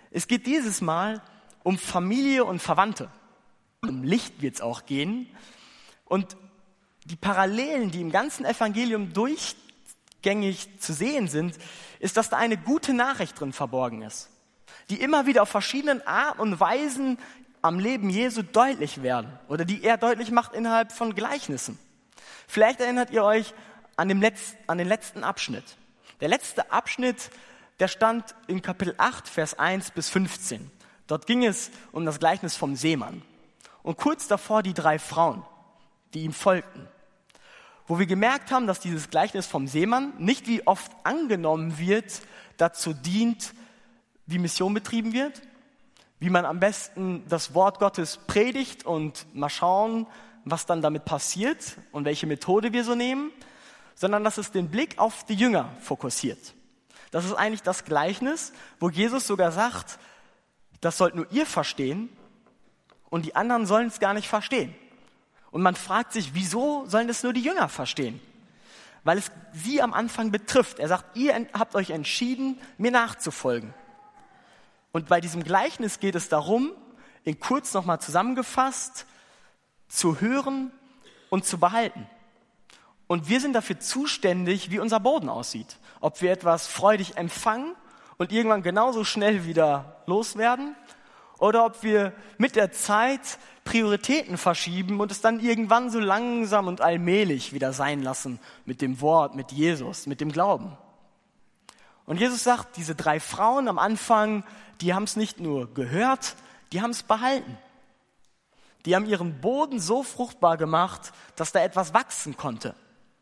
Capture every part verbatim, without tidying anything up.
Es geht dieses Mal um Familie und Verwandte. Um Licht wird es auch gehen. Und die Parallelen, die im ganzen Evangelium durchgängig zu sehen sind, ist, dass da eine gute Nachricht drin verborgen ist, die immer wieder auf verschiedenen Arten und Weisen am Leben Jesu deutlich werden oder die er deutlich macht innerhalb von Gleichnissen. Vielleicht erinnert ihr euch an, dem Letz-, an den letzten Abschnitt. Der letzte Abschnitt, der stand in Kapitel acht, Vers eins bis fünfzehn. Dort ging es um das Gleichnis vom Seemann. Und kurz davor die drei Frauen, die ihm folgten. Wo wir gemerkt haben, dass dieses Gleichnis vom Seemann nicht wie oft angenommen wird, dazu dient, wie Mission betrieben wird, wie man am besten das Wort Gottes predigt und mal schauen, was dann damit passiert und welche Methode wir so nehmen, sondern dass es den Blick auf die Jünger fokussiert. Das ist eigentlich das Gleichnis, wo Jesus sogar sagt, das sollt nur ihr verstehen und die anderen sollen es gar nicht verstehen. Und man fragt sich, wieso sollen das nur die Jünger verstehen? Weil es sie am Anfang betrifft. Er sagt, ihr habt euch entschieden, mir nachzufolgen. Und bei diesem Gleichnis geht es darum, in kurz nochmal zusammengefasst, zu hören und zu behalten. Und wir sind dafür zuständig, wie unser Boden aussieht. Ob wir etwas freudig empfangen und irgendwann genauso schnell wieder loswerden, oder ob wir mit der Zeit Prioritäten verschieben und es dann irgendwann so langsam und allmählich wieder sein lassen mit dem Wort, mit Jesus, mit dem Glauben. Und Jesus sagt, diese drei Frauen am Anfang, die haben es nicht nur gehört, die haben es behalten. Die haben ihren Boden so fruchtbar gemacht, dass da etwas wachsen konnte.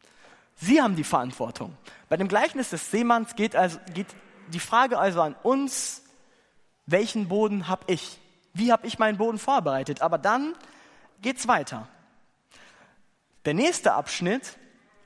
Sie haben die Verantwortung. Bei dem Gleichnis des Seemanns geht, also, geht die Frage also an uns, welchen Boden habe ich? Wie habe ich meinen Boden vorbereitet? Aber dann geht's weiter. Der nächste Abschnitt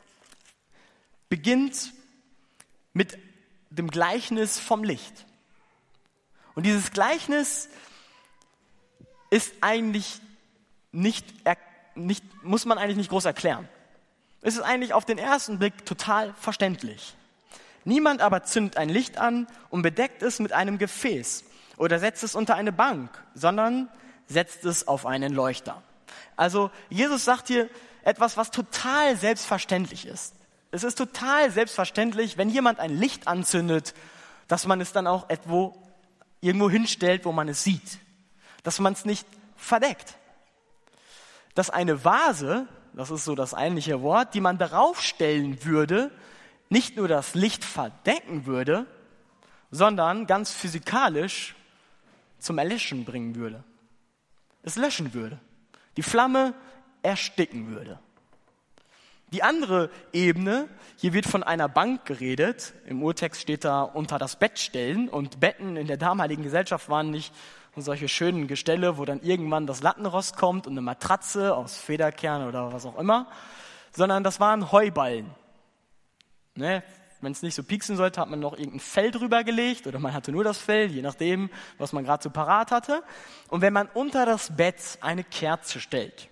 beginnt mit dem Gleichnis vom Licht. Und dieses Gleichnis ist eigentlich nicht, nicht, muss man eigentlich nicht groß erklären. Es ist eigentlich auf den ersten Blick total verständlich. Niemand aber zündet ein Licht an und bedeckt es mit einem Gefäß oder setzt es unter eine Bank, sondern setzt es auf einen Leuchter. Also Jesus sagt hier etwas, was total selbstverständlich ist. Es ist total selbstverständlich, wenn jemand ein Licht anzündet, dass man es dann auch irgendwo, irgendwo hinstellt, wo man es sieht. Dass man es nicht verdeckt. Dass eine Vase, das ist so das eigentliche Wort, die man darauf stellen würde, nicht nur das Licht verdecken würde, sondern ganz physikalisch zum Erlöschen bringen würde. Es löschen würde. Die Flamme ersticken würde. Die andere Ebene, hier wird von einer Bank geredet. Im Urtext steht da unter das Bett stellen. Und Betten in der damaligen Gesellschaft waren nicht solche schönen Gestelle, wo dann irgendwann das Lattenrost kommt und eine Matratze aus Federkern oder was auch immer, sondern das waren Heuballen. Ne? Wenn es nicht so pieksen sollte, hat man noch irgendein Fell drüber gelegt oder man hatte nur das Fell, je nachdem, was man gerade so parat hatte. Und wenn man unter das Bett eine Kerze stellt,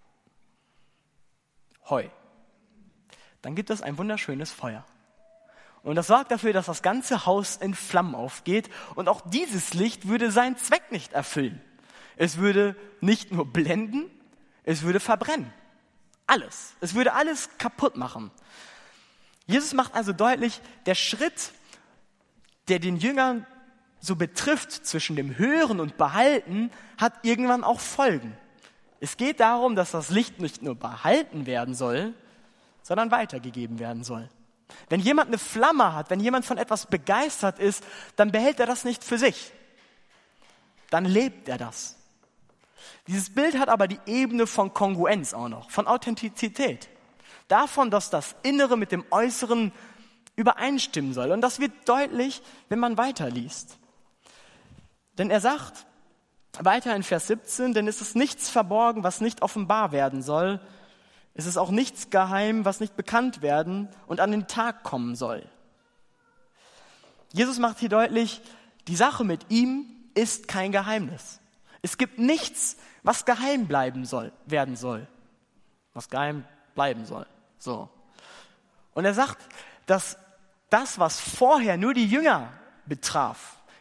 Heu, dann gibt es ein wunderschönes Feuer. Und das sorgt dafür, dass das ganze Haus in Flammen aufgeht. Und auch dieses Licht würde seinen Zweck nicht erfüllen. Es würde nicht nur blenden, es würde verbrennen. Alles. Es würde alles kaputt machen. Jesus macht also deutlich, der Schritt, der den Jüngern so betrifft zwischen dem Hören und Behalten, hat irgendwann auch Folgen. Es geht darum, dass das Licht nicht nur behalten werden soll, sondern weitergegeben werden soll. Wenn jemand eine Flamme hat, wenn jemand von etwas begeistert ist, dann behält er das nicht für sich. Dann lebt er das. Dieses Bild hat aber die Ebene von Kongruenz auch noch, von Authentizität. Davon, dass das Innere mit dem Äußeren übereinstimmen soll. Und das wird deutlich, wenn man weiterliest. Denn er sagt weiter in Vers siebzehn, denn es ist nichts verborgen, was nicht offenbar werden soll. Es ist auch nichts geheim, was nicht bekannt werden und an den Tag kommen soll. Jesus macht hier deutlich, die Sache mit ihm ist kein Geheimnis. Es gibt nichts, was geheim bleiben soll, werden soll. Was geheim bleiben soll. So. Und er sagt, dass das, was vorher nur die Jünger betraf,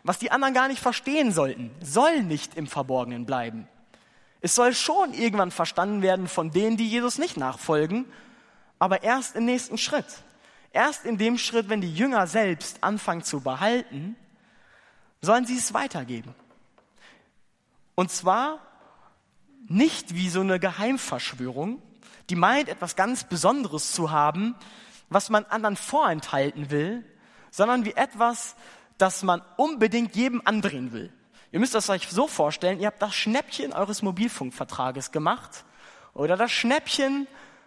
was die anderen gar nicht verstehen sollten, soll nicht im Verborgenen bleiben. Es soll schon irgendwann verstanden werden von denen, die Jesus nicht nachfolgen, aber erst im nächsten Schritt. Erst in dem Schritt, wenn die Jünger selbst anfangen zu behalten, sollen sie es weitergeben. Und zwar nicht wie so eine Geheimverschwörung, die meint, etwas ganz Besonderes zu haben, was man anderen vorenthalten will, sondern wie etwas, das man unbedingt jedem andrehen will. Ihr müsst das euch so vorstellen, ihr habt das Schnäppchen eures Mobilfunkvertrages gemacht oder das Schnäppchen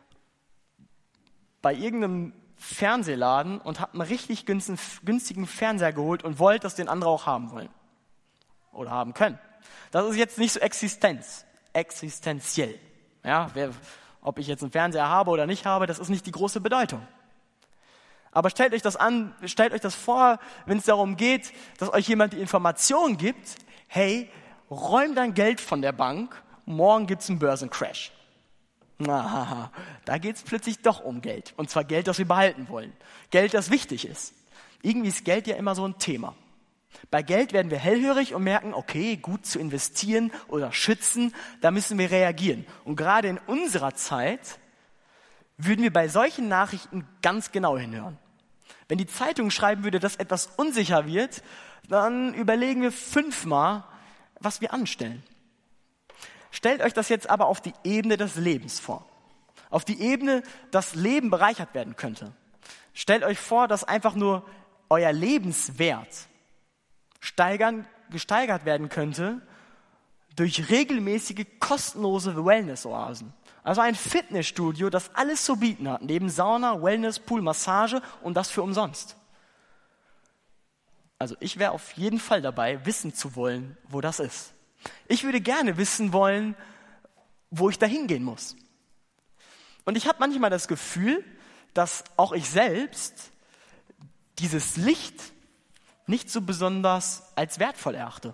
bei irgendeinem Fernsehladen und habt einen richtig günstigen Fernseher geholt und wollt, dass den andere auch haben wollen oder haben können. Das ist jetzt nicht so Existenz, existenziell. Ja, wer, ob ich jetzt einen Fernseher habe oder nicht habe, das ist nicht die große Bedeutung. Aber stellt euch das an, stellt euch das vor, wenn es darum geht, dass euch jemand die Information gibt, hey, räum dein Geld von der Bank, morgen gibt's einen Börsencrash. Na, da geht's plötzlich doch um Geld. Und zwar Geld, das wir behalten wollen. Geld, das wichtig ist. Irgendwie ist Geld ja immer so ein Thema. Bei Geld werden wir hellhörig und merken, okay, gut zu investieren oder schützen, da müssen wir reagieren. Und gerade in unserer Zeit würden wir bei solchen Nachrichten ganz genau hinhören. Wenn die Zeitung schreiben würde, dass etwas unsicher wird, dann überlegen wir fünfmal, was wir anstellen. Stellt euch das jetzt aber auf die Ebene des Lebens vor. Auf die Ebene, dass Leben bereichert werden könnte. Stellt euch vor, dass einfach nur euer Lebenswert steigern, gesteigert werden könnte durch regelmäßige kostenlose Wellness-Oasen. Also ein Fitnessstudio, das alles zu bieten hat, neben Sauna, Wellness, Pool, Massage und das für umsonst. Also ich wäre auf jeden Fall dabei, wissen zu wollen, wo das ist. Ich würde gerne wissen wollen, wo ich da hingehen muss. Und ich habe manchmal das Gefühl, dass auch ich selbst dieses Licht nicht so besonders als wertvoll erachte.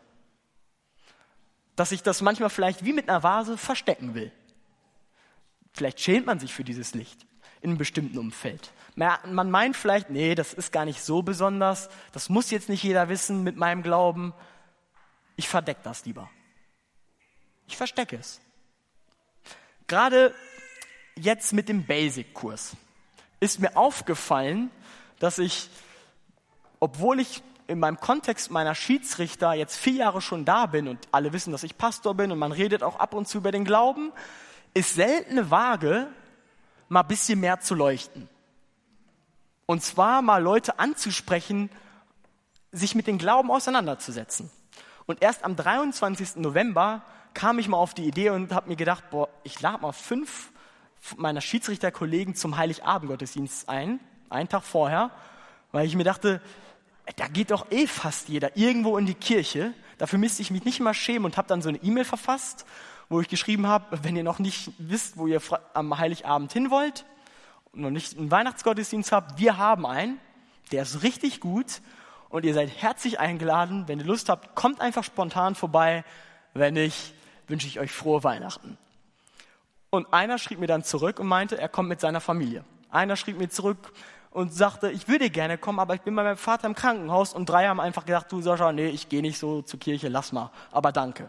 Dass ich das manchmal vielleicht wie mit einer Vase verstecken will. Vielleicht schämt man sich für dieses Licht in einem bestimmten Umfeld. Man meint vielleicht, nee, das ist gar nicht so besonders, das muss jetzt nicht jeder wissen mit meinem Glauben. Ich verdecke das lieber. Ich verstecke es. Gerade jetzt mit dem Basic-Kurs ist mir aufgefallen, dass ich, obwohl ich in meinem Kontext meiner Schiedsrichter jetzt vier Jahre schon da bin und alle wissen, dass ich Pastor bin und man redet auch ab und zu über den Glauben, ist selten vage, mal ein bisschen mehr zu leuchten. Und zwar mal Leute anzusprechen, sich mit dem Glauben auseinanderzusetzen. Und erst am dreiundzwanzigsten November kam ich mal auf die Idee und habe mir gedacht, boah, ich lade mal fünf meiner Schiedsrichterkollegen zum Heiligabend-Gottesdienst ein, einen Tag vorher, weil ich mir dachte, da geht doch eh fast jeder irgendwo in die Kirche. Dafür müsste ich mich nicht mal schämen und habe dann so eine E-Mail verfasst, wo ich geschrieben habe, wenn ihr noch nicht wisst, wo ihr am Heiligabend hin wollt und noch nicht einen Weihnachtsgottesdienst habt, wir haben einen, der ist richtig gut und ihr seid herzlich eingeladen. Wenn ihr Lust habt, kommt einfach spontan vorbei. Wenn nicht, wünsche ich euch frohe Weihnachten. Und einer schrieb mir dann zurück und meinte, er kommt mit seiner Familie. Einer schrieb mir zurück und sagte, ich würde gerne kommen, aber ich bin bei meinem Vater im Krankenhaus. Und drei haben einfach gesagt, du Sascha, nee, ich gehe nicht so zur Kirche, lass mal, aber danke.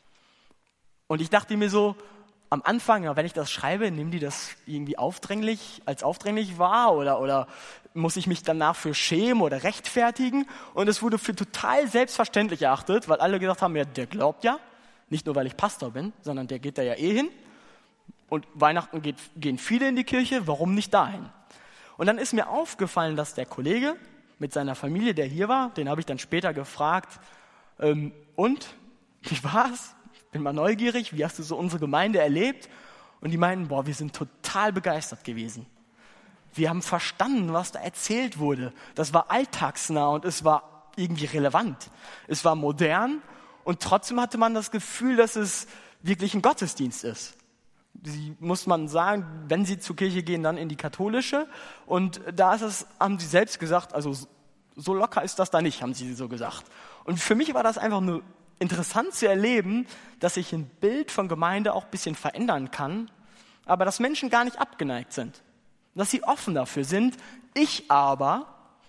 Und ich dachte mir so, am Anfang, ja, wenn ich das schreibe, nehmen die das irgendwie aufdringlich, als aufdringlich wahr oder, oder muss ich mich danach für schämen oder rechtfertigen? Und es wurde für total selbstverständlich erachtet, weil alle gesagt haben, ja, der glaubt ja, nicht nur, weil ich Pastor bin, sondern der geht da ja eh hin. Und Weihnachten geht, gehen viele in die Kirche, warum nicht dahin? Und dann ist mir aufgefallen, dass der Kollege mit seiner Familie, der hier war, den habe ich dann später gefragt, ähm, und, wie war's? Bin mal neugierig, wie hast du so unsere Gemeinde erlebt? Und die meinten, boah, wir sind total begeistert gewesen. Wir haben verstanden, was da erzählt wurde. Das war alltagsnah und es war irgendwie relevant. Es war modern und trotzdem hatte man das Gefühl, dass es wirklich ein Gottesdienst ist. Sie, muss man sagen, wenn sie zur Kirche gehen, dann in die katholische. Und da ist es, haben sie selbst gesagt, also so locker ist das da nicht, haben sie so gesagt. Und für mich war das einfach nur interessant zu erleben, dass sich ein Bild von Gemeinde auch ein bisschen verändern kann, aber dass Menschen gar nicht abgeneigt sind, dass sie offen dafür sind. Ich aber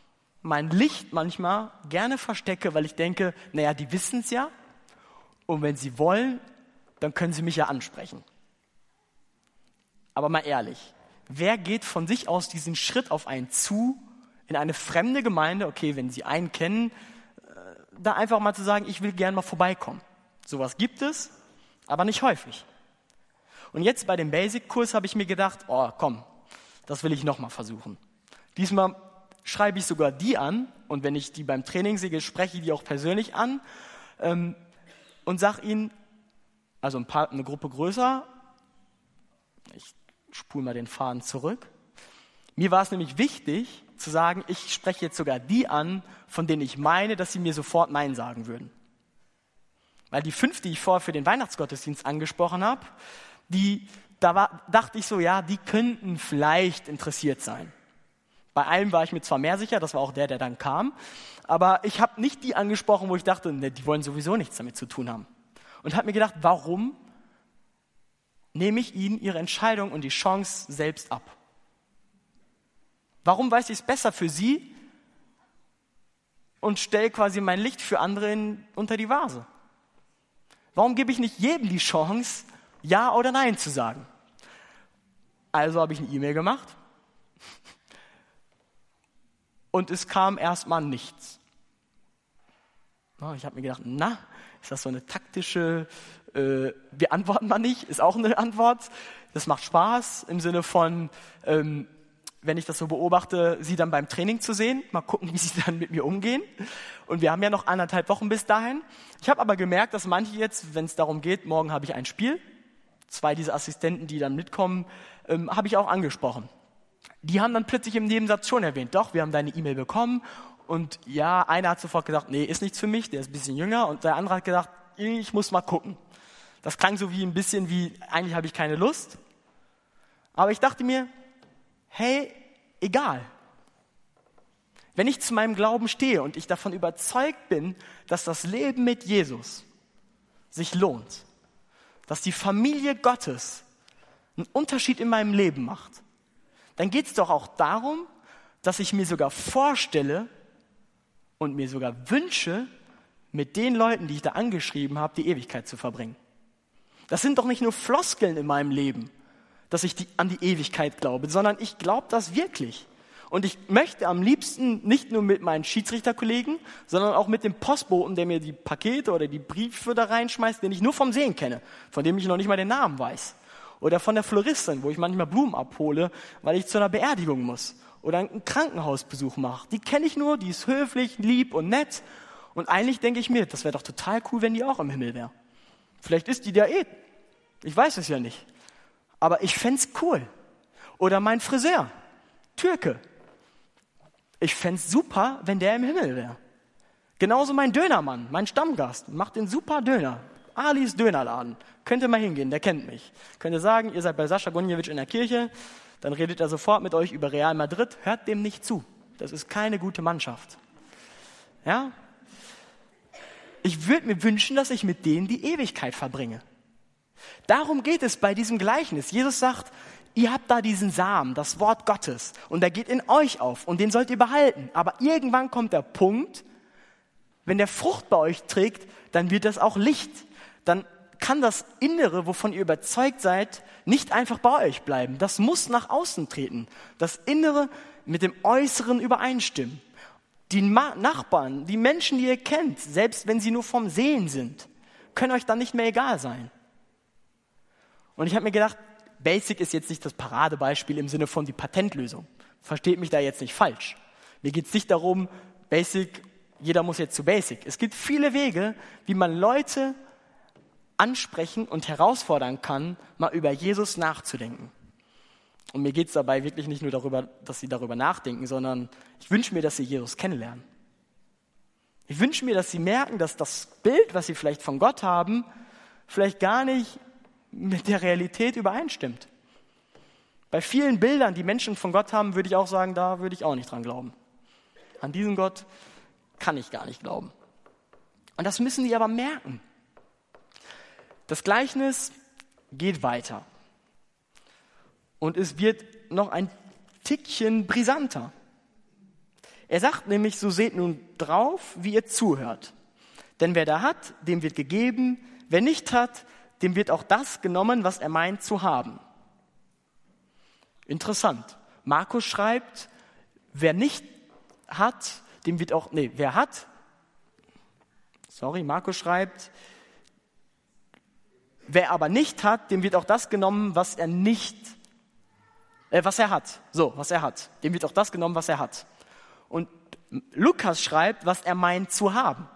mein Licht manchmal gerne verstecke, weil ich denke, naja, die wissen es ja. Und wenn sie wollen, dann können sie mich ja ansprechen. Aber mal ehrlich, wer geht von sich aus diesen Schritt auf einen zu, in eine fremde Gemeinde, okay, wenn sie einen kennen, da einfach mal zu sagen, ich will gerne mal vorbeikommen. Sowas gibt es, aber nicht häufig. Und jetzt bei dem Basic-Kurs habe ich mir gedacht, oh komm, das will ich nochmal versuchen. Diesmal schreibe ich sogar die an, und wenn ich die beim Training sehe, spreche ich die auch persönlich an ähm, und sage ihnen, also ein paar, eine Gruppe größer, ich spule mal den Faden zurück. Mir war es nämlich wichtig zu sagen, ich spreche jetzt sogar die an, von denen ich meine, dass sie mir sofort Nein sagen würden. Weil die fünf, die ich vorher für den Weihnachtsgottesdienst angesprochen habe, die, da war, dachte ich so, ja, die könnten vielleicht interessiert sein. Bei einem war ich mir zwar mehr sicher, das war auch der, der dann kam, aber ich habe nicht die angesprochen, wo ich dachte, ne, die wollen sowieso nichts damit zu tun haben. Und habe mir gedacht, warum nehme ich ihnen ihre Entscheidung und die Chance selbst ab? Warum weiß ich es besser für sie und stelle quasi mein Licht für andere in, unter die Vase? Warum gebe ich nicht jedem die Chance, Ja oder Nein zu sagen? Also habe ich eine E-Mail gemacht und es kam erstmal nichts. Ich habe mir gedacht, na, ist das so eine taktische, äh, wir antworten mal nicht, ist auch eine Antwort. Das macht Spaß im Sinne von, ähm, wenn ich das so beobachte, sie dann beim Training zu sehen, mal gucken, wie sie dann mit mir umgehen. Und wir haben ja noch anderthalb Wochen bis dahin. Ich habe aber gemerkt, dass manche jetzt, wenn es darum geht, morgen habe ich ein Spiel, zwei dieser Assistenten, die dann mitkommen, ähm, habe ich auch angesprochen. Die haben dann plötzlich im Nebensatz schon erwähnt, doch, wir haben deine E-Mail bekommen. Und ja, einer hat sofort gesagt, nee, ist nichts für mich, der ist ein bisschen jünger. Und der andere hat gesagt, ich muss mal gucken. Das klang so wie ein bisschen wie, eigentlich habe ich keine Lust. Aber ich dachte mir, hey, egal. Wenn ich zu meinem Glauben stehe und ich davon überzeugt bin, dass das Leben mit Jesus sich lohnt, dass die Familie Gottes einen Unterschied in meinem Leben macht, dann geht es doch auch darum, dass ich mir sogar vorstelle und mir sogar wünsche, mit den Leuten, die ich da angeschrieben habe, die Ewigkeit zu verbringen. Das sind doch nicht nur Floskeln in meinem Leben, dass ich die, an die Ewigkeit glaube, sondern ich glaube das wirklich. Und ich möchte am liebsten nicht nur mit meinen Schiedsrichterkollegen, sondern auch mit dem Postboten, der mir die Pakete oder die Briefe da reinschmeißt, den ich nur vom Sehen kenne, von dem ich noch nicht mal den Namen weiß. Oder von der Floristin, wo ich manchmal Blumen abhole, weil ich zu einer Beerdigung muss. Oder einen Krankenhausbesuch mache. Die kenne ich nur, die ist höflich, lieb und nett. Und eigentlich denke ich mir, das wäre doch total cool, wenn die auch im Himmel wäre. Vielleicht ist die da eh. Ich weiß es ja nicht. Aber ich fände es cool. Oder mein Friseur, Türke. Ich fände es super, wenn der im Himmel wäre. Genauso mein Dönermann, mein Stammgast, macht den super Döner. Alis Dönerladen. Könnt ihr mal hingehen, der kennt mich. Könnt ihr sagen, ihr seid bei Sascha Gonjewitsch in der Kirche, dann redet er sofort mit euch über Real Madrid. Hört dem nicht zu. Das ist keine gute Mannschaft. Ja? Ich würde mir wünschen, dass ich mit denen die Ewigkeit verbringe. Darum geht es bei diesem Gleichnis. Jesus sagt, ihr habt da diesen Samen, das Wort Gottes, und der geht in euch auf und den sollt ihr behalten. Aber irgendwann kommt der Punkt, wenn der Frucht bei euch trägt, dann wird das auch Licht. Dann kann das Innere, wovon ihr überzeugt seid, nicht einfach bei euch bleiben. Das muss nach außen treten. Das Innere mit dem Äußeren übereinstimmen. Die Ma- Nachbarn, die Menschen, die ihr kennt, selbst wenn sie nur vom Sehen sind, können euch dann nicht mehr egal sein. Und ich habe mir gedacht, Basic ist jetzt nicht das Paradebeispiel im Sinne von die Patentlösung. Versteht mich da jetzt nicht falsch. Mir geht es nicht darum, Basic, jeder muss jetzt zu Basic. Es gibt viele Wege, wie man Leute ansprechen und herausfordern kann, mal über Jesus nachzudenken. Und mir geht es dabei wirklich nicht nur darüber, dass sie darüber nachdenken, sondern ich wünsche mir, dass sie Jesus kennenlernen. Ich wünsche mir, dass sie merken, dass das Bild, was sie vielleicht von Gott haben, vielleicht gar nicht mit der Realität übereinstimmt. Bei vielen Bildern, die Menschen von Gott haben, würde ich auch sagen, da würde ich auch nicht dran glauben. An diesen Gott kann ich gar nicht glauben. Und das müssen die aber merken. Das Gleichnis geht weiter. Und es wird noch ein Tickchen brisanter. Er sagt nämlich, so seht nun drauf, wie ihr zuhört. Denn wer da hat, dem wird gegeben, wer nicht hat, dem wird auch das genommen, was er meint zu haben. Interessant. Markus schreibt, wer nicht hat, dem wird auch, nee, wer hat, sorry, Markus schreibt, wer aber nicht hat, dem wird auch das genommen, was er nicht, äh, was er hat. So, was er hat. Dem wird auch das genommen, was er hat. Und Lukas schreibt, was er meint zu haben.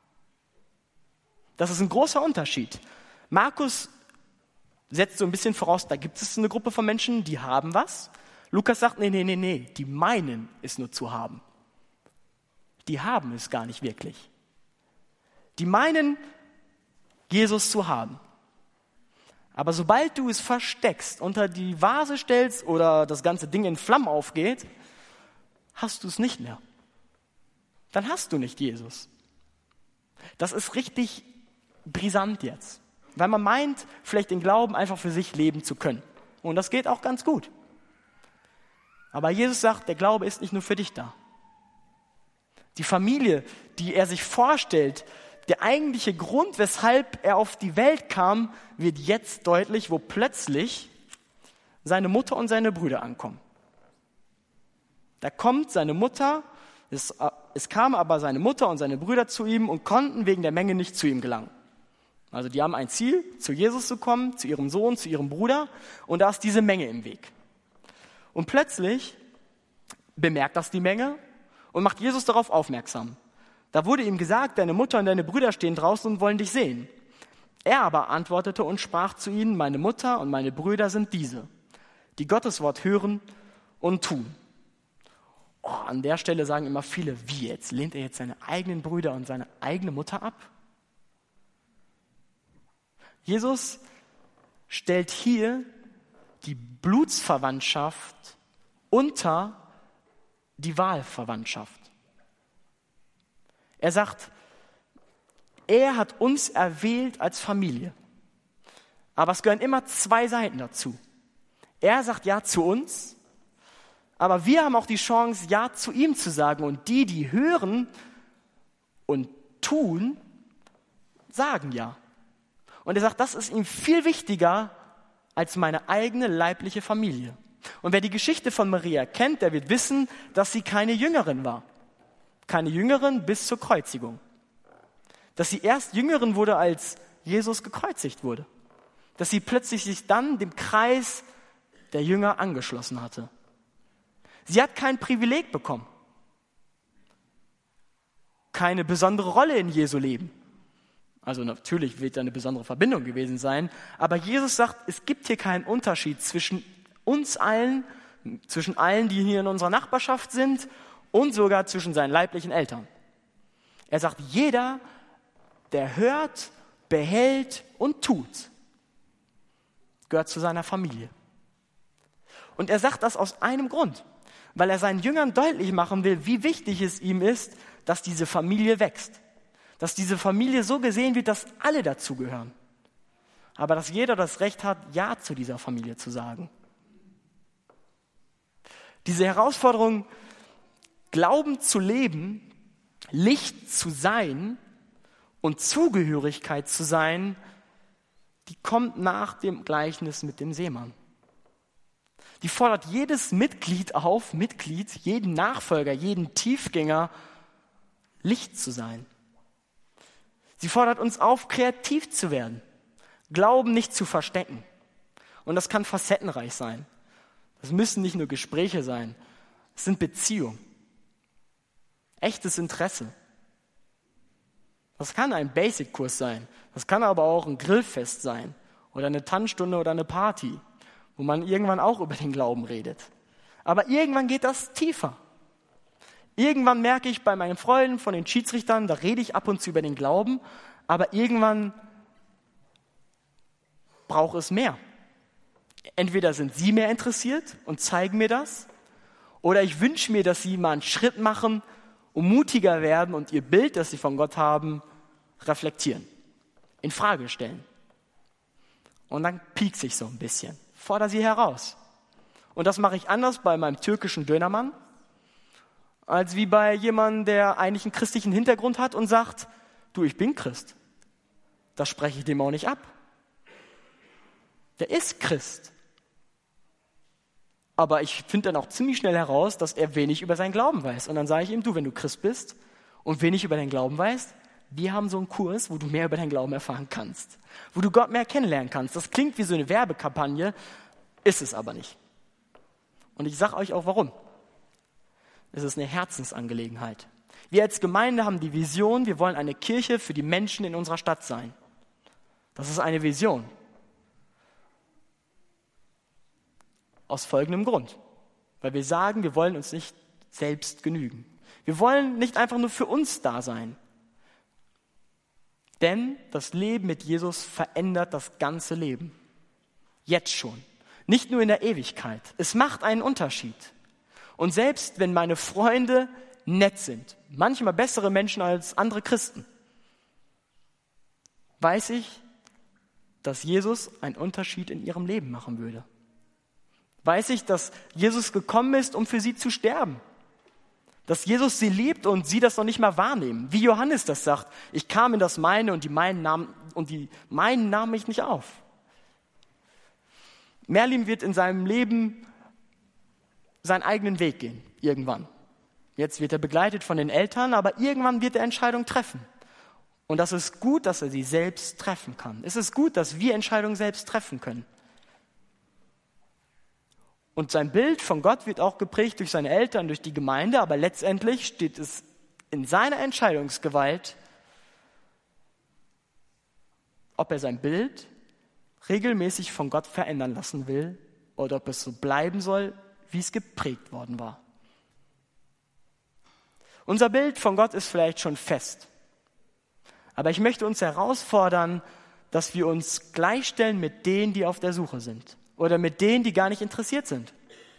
Das ist ein großer Unterschied. Markus setzt so ein bisschen voraus, da gibt es eine Gruppe von Menschen, die haben was. Lukas sagt, nee, nee, nee, nee, die meinen es nur zu haben. Die haben es gar nicht wirklich. Die meinen, Jesus zu haben. Aber sobald du es versteckst, unter die Vase stellst oder das ganze Ding in Flammen aufgeht, hast du es nicht mehr. Dann hast du nicht Jesus. Das ist richtig brisant jetzt. Weil man meint, vielleicht den Glauben einfach für sich leben zu können. Und das geht auch ganz gut. Aber Jesus sagt, der Glaube ist nicht nur für dich da. Die Familie, die er sich vorstellt, der eigentliche Grund, weshalb er auf die Welt kam, wird jetzt deutlich, wo plötzlich seine Mutter und seine Brüder ankommen. Da kommt seine Mutter, es, es kam aber seine Mutter und seine Brüder zu ihm und konnten wegen der Menge nicht zu ihm gelangen. Also die haben ein Ziel, zu Jesus zu kommen, zu ihrem Sohn, zu ihrem Bruder, und da ist diese Menge im Weg. Und plötzlich bemerkt das die Menge und macht Jesus darauf aufmerksam. Da wurde ihm gesagt, deine Mutter und deine Brüder stehen draußen und wollen dich sehen. Er aber antwortete und sprach zu ihnen, meine Mutter und meine Brüder sind diese, die Gottes Wort hören und tun. Oh, an der Stelle sagen immer viele, wie jetzt? Lehnt er jetzt seine eigenen Brüder und seine eigene Mutter ab? Jesus stellt hier die Blutsverwandtschaft unter die Wahlverwandtschaft. Er sagt, er hat uns erwählt als Familie. Aber es gehören immer zwei Seiten dazu. Er sagt ja zu uns, aber wir haben auch die Chance, ja zu ihm zu sagen. Und die, die hören und tun, sagen ja. Und er sagt, das ist ihm viel wichtiger als meine eigene leibliche Familie. Und wer die Geschichte von Maria kennt, der wird wissen, dass sie keine Jüngerin war. Keine Jüngerin bis zur Kreuzigung. Dass sie erst Jüngerin wurde, als Jesus gekreuzigt wurde. Dass sie plötzlich sich dann dem Kreis der Jünger angeschlossen hatte. Sie hat kein Privileg bekommen. Keine besondere Rolle in Jesu Leben. Also natürlich wird da eine besondere Verbindung gewesen sein, aber Jesus sagt, es gibt hier keinen Unterschied zwischen uns allen, zwischen allen, die hier in unserer Nachbarschaft sind und sogar zwischen seinen leiblichen Eltern. Er sagt, jeder, der hört, behält und tut, gehört zu seiner Familie. Und er sagt das aus einem Grund, weil er seinen Jüngern deutlich machen will, wie wichtig es ihm ist, dass diese Familie wächst. Dass diese Familie so gesehen wird, dass alle dazugehören. Aber dass jeder das Recht hat, Ja zu dieser Familie zu sagen. Diese Herausforderung, Glauben zu leben, Licht zu sein und Zugehörigkeit zu sein, die kommt nach dem Gleichnis mit dem Seemann. Die fordert jedes Mitglied auf, Mitglied, jeden Nachfolger, jeden Tiefgänger, Licht zu sein. Sie fordert uns auf, kreativ zu werden, Glauben nicht zu verstecken. Und das kann facettenreich sein. Das müssen nicht nur Gespräche sein, es sind Beziehungen, echtes Interesse. Das kann ein Basic-Kurs sein, das kann aber auch ein Grillfest sein oder eine Tanzstunde oder eine Party, wo man irgendwann auch über den Glauben redet. Aber irgendwann geht das tiefer. Irgendwann merke ich bei meinen Freunden von den Schiedsrichtern, da rede ich ab und zu über den Glauben, aber irgendwann braucht es mehr. Entweder sind sie mehr interessiert und zeigen mir das, oder ich wünsche mir, dass sie mal einen Schritt machen und mutiger werden und ihr Bild, das sie von Gott haben, reflektieren, in Frage stellen. Und dann piekst ich so ein bisschen, fordere sie heraus. Und das mache ich anders bei meinem türkischen Dönermann, als wie bei jemandem, der eigentlich einen christlichen Hintergrund hat und sagt, du, ich bin Christ. Das spreche ich dem auch nicht ab. Der ist Christ. Aber ich finde dann auch ziemlich schnell heraus, dass er wenig über seinen Glauben weiß. Und dann sage ich ihm, du, wenn du Christ bist und wenig über deinen Glauben weißt, wir haben so einen Kurs, wo du mehr über deinen Glauben erfahren kannst. Wo du Gott mehr kennenlernen kannst. Das klingt wie so eine Werbekampagne, ist es aber nicht. Und ich sage euch auch warum. Es ist eine Herzensangelegenheit. Wir als Gemeinde haben die Vision, wir wollen eine Kirche für die Menschen in unserer Stadt sein. Das ist eine Vision. Aus folgendem Grund. Weil wir sagen, wir wollen uns nicht selbst genügen. Wir wollen nicht einfach nur für uns da sein. Denn das Leben mit Jesus verändert das ganze Leben. Jetzt schon. Nicht nur in der Ewigkeit. Es macht einen Unterschied. Und selbst wenn meine Freunde nett sind, manchmal bessere Menschen als andere Christen, weiß ich, dass Jesus einen Unterschied in ihrem Leben machen würde. Weiß ich, dass Jesus gekommen ist, um für sie zu sterben. Dass Jesus sie liebt und sie das noch nicht mal wahrnehmen. Wie Johannes das sagt, ich kam in das Meine und die Meinen nahmen, und die Meinen nahmen mich nicht auf. Merlin wird in seinem Leben seinen eigenen Weg gehen, irgendwann. Jetzt wird er begleitet von den Eltern, aber irgendwann wird er Entscheidungen treffen. Und das ist gut, dass er sie selbst treffen kann. Es ist gut, dass wir Entscheidungen selbst treffen können. Und sein Bild von Gott wird auch geprägt durch seine Eltern, durch die Gemeinde, aber letztendlich steht es in seiner Entscheidungsgewalt, ob er sein Bild regelmäßig von Gott verändern lassen will oder ob es so bleiben soll, wie es geprägt worden war. Unser Bild von Gott ist vielleicht schon fest, aber ich möchte uns herausfordern, dass wir uns gleichstellen mit denen, die auf der Suche sind. Oder mit denen, die gar nicht interessiert sind.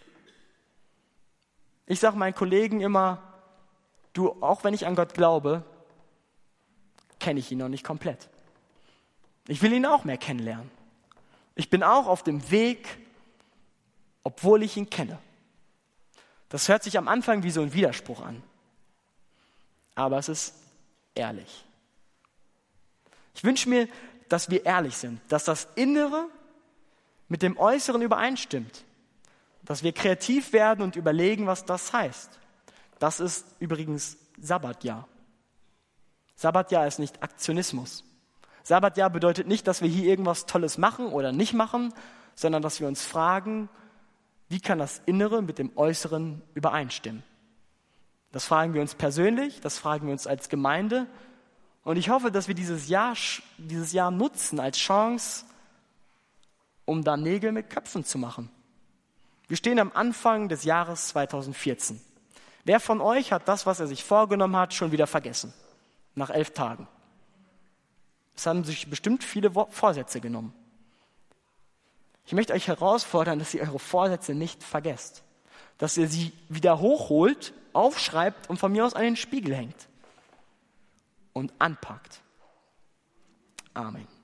Ich sage meinen Kollegen immer, du, auch wenn ich an Gott glaube, kenne ich ihn noch nicht komplett. Ich will ihn auch mehr kennenlernen. Ich bin auch auf dem Weg, obwohl ich ihn kenne. Das hört sich am Anfang wie so ein Widerspruch an. Aber es ist ehrlich. Ich wünsche mir, dass wir ehrlich sind, dass das Innere mit dem Äußeren übereinstimmt. Dass wir kreativ werden und überlegen, was das heißt. Das ist übrigens Sabbatjahr. Sabbatjahr ist nicht Aktionismus. Sabbatjahr bedeutet nicht, dass wir hier irgendwas Tolles machen oder nicht machen, sondern dass wir uns fragen, wie kann das Innere mit dem Äußeren übereinstimmen? Das fragen wir uns persönlich, das fragen wir uns als Gemeinde. Und ich hoffe, dass wir dieses Jahr, dieses Jahr nutzen als Chance, um da Nägel mit Köpfen zu machen. Wir stehen am Anfang des Jahres zweitausendvierzehn. Wer von euch hat das, was er sich vorgenommen hat, schon wieder vergessen? Nach elf Tagen. Es haben sich bestimmt viele Vorsätze genommen. Ich möchte euch herausfordern, dass ihr eure Vorsätze nicht vergesst. Dass ihr sie wieder hochholt, aufschreibt und von mir aus an den Spiegel hängt. Und anpackt. Amen.